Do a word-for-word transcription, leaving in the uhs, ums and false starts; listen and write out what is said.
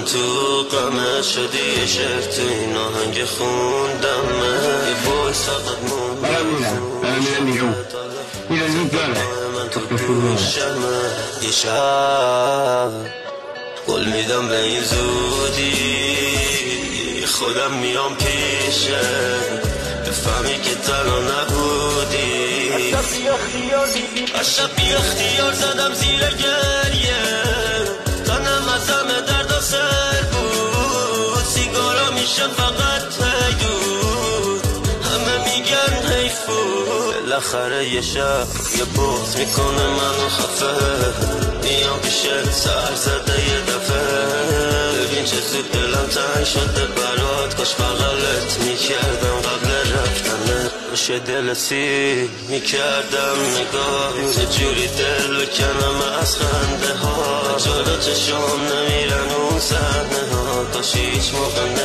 من تو قمه شدی شعر تو این آهنگ خوندم یه بویس فقط موندم من تو گوشمه یه شب قول میدم به این زودی خودم میام پیشه بفهمی که تنها نبودی عشق بی اختیار زدم زیر گریه تنم از همه درد و سر بود سیگارا میشه فقط پیدود همه میگن حیفود بالاخره یه شب یه بغض میکنه منو خفه میام پیشه سر زده یه دفعه ببین چه زود دلم تنگ شده برات کاش بغلت میکردم قبل رفتنه باشه دل سی میکردم نگاه یه جوری دل بکنم از خنده ها جلو چشم نمیرن اون صحنه ها کاش هیچ موقع